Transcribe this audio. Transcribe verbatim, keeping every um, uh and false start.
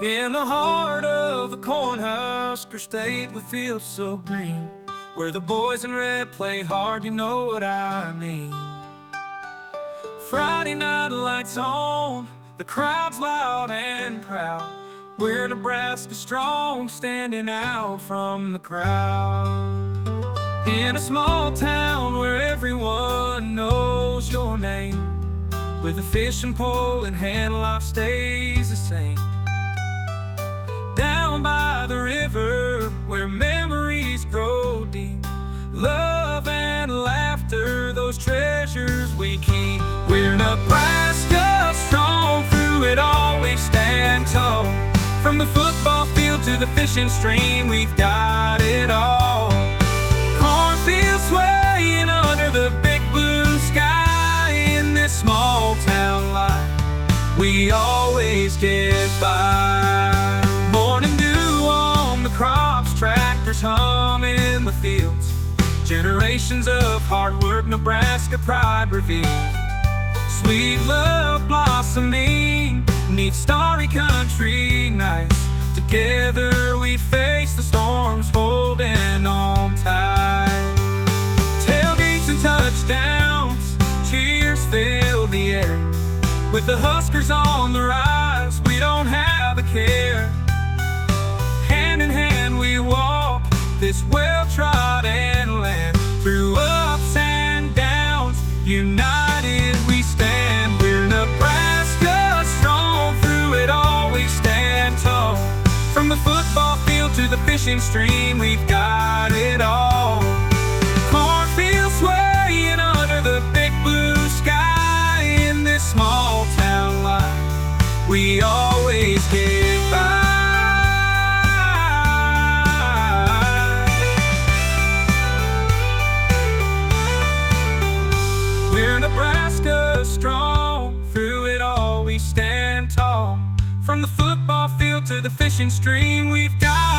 In the heart of the Cornhusker State with fields so green, where the boys in red play hard, you know what I mean. Friday night lights on, the crowd's loud and proud. We're Nebraska strong, standing out from the crowd. In a small town where everyone knows your name, with a fishing pole in hand, life stays the same. Down by the river where memories grow deep, love and laughter, those treasures we keep. We're Nebraska strong, through it all we stand tall. From the football field to the fishing stream, we've got it all. Cornfields swaying under the big blue sky. In this small town life, we always get by. Morning dew on the crops, tractors hum in the fields. Generations of hard work, Nebraska pride revealed. Sweet love blossoming neath starry country nights. Together we face the storms, holding on tight. Tailgates and touchdowns, cheers fill the air. With the Huskers on the rise, we don't have a care. Hand in hand we walk this well-trodden land. Through ups and downs, united we stand. We're Nebraska strong, through it all we stand tall. From the football field to the fishing stream, we've got it all. Cornfields swaying under the big blue sky. In this small town life, we always get by. We're Nebraska strong, through it all we stand tall. From the football field to the fishing stream, we've got